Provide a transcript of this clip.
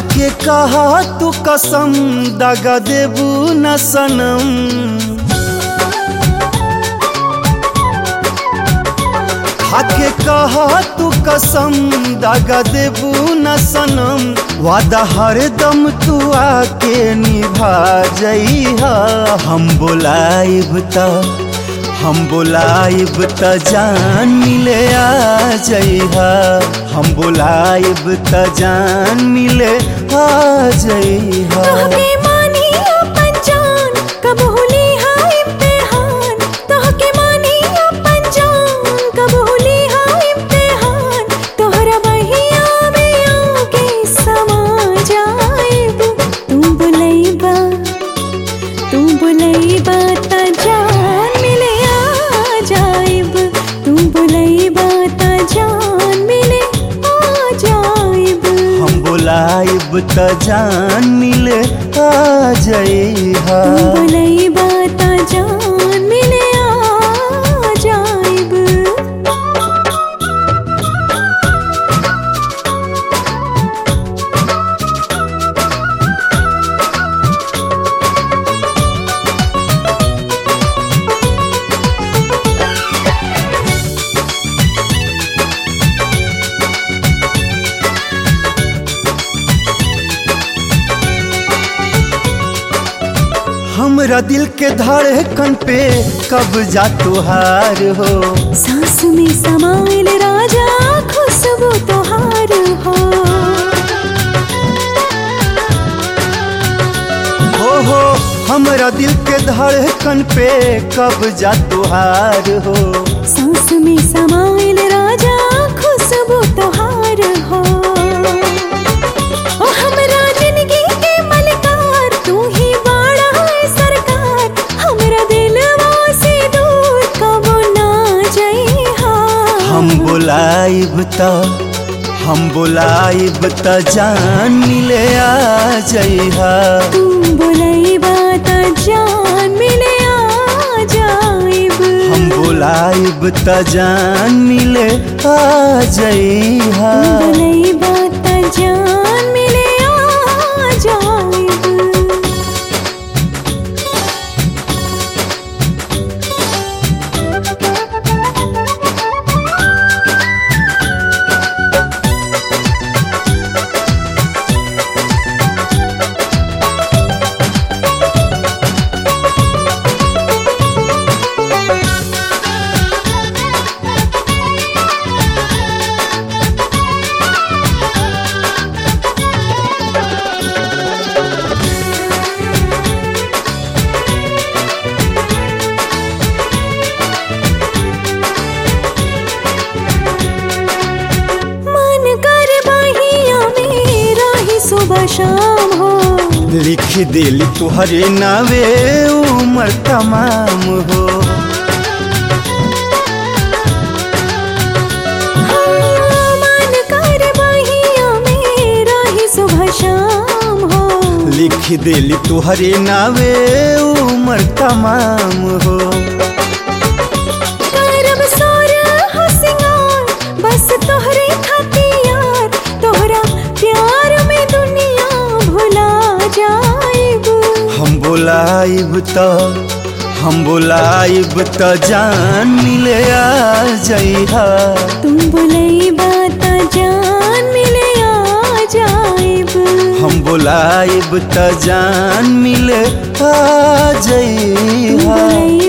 खाके कहा तू कसम दगा देबू न सनम। खाके कहा तू कसम दगा देबू न सनम। वादा हरदम तू आके निभा जइहा। हम बोलाइब त जान मिले आ जइहा। हम बोलाइब त जान मिले आ जइहा। तोहके मानी अपन जान कब होली हाय इम्तिहान। तोहके मानी अपन जान कब होली हाय इम्तिहान। तोहरा बहिया में आके समा जाएब। तू बुलैबा त जान मिले आ जाएब। तू बुलैबा त जान मिले आ जाएब। हम बोलाइब त जान मिले आ जइहा। तू बुलैबा त जान मिले आ जाएब। हमरा दिल के धड़कन पे कब जा तुहार हो। सांस में समाइल राजा खुशबू तोहार हो। हो हमरा दिल के धड़कन पे कब जा तुहार हो। सांस में समाइल राजा खुशबू तोहार हो। ओ हमरा जिंदगी के मलकार तू ही बड़ा है सरकार। हमरा दिलवा से दूर कबो ना जइहा। हम बोलाइब त जान मिले आ जइहा। तू बुलैबा त जान मिले आ जाएब। हम बोलाइब त जान मिले आ जइहा। तू बुलैबा त जान मिले आ जाएब। सुबह शाम हो लिख दिल तुहरे नावे उम्र तमाम हो। मन कर बहिया मेरा ही सुबह शाम हो। लिख दिल तुहरे नावे उम्र तमाम हो। करब सोर हो सिंगार बस तोहरे खातिर। तोहरा प्यार में दुनिया भुला जाएब। हम बोलाइब त जान मिले आ जइहा। तुम बुलैबा त जान मिले आ जाएब। हम बोलाइब त जान मिले आ जइहा।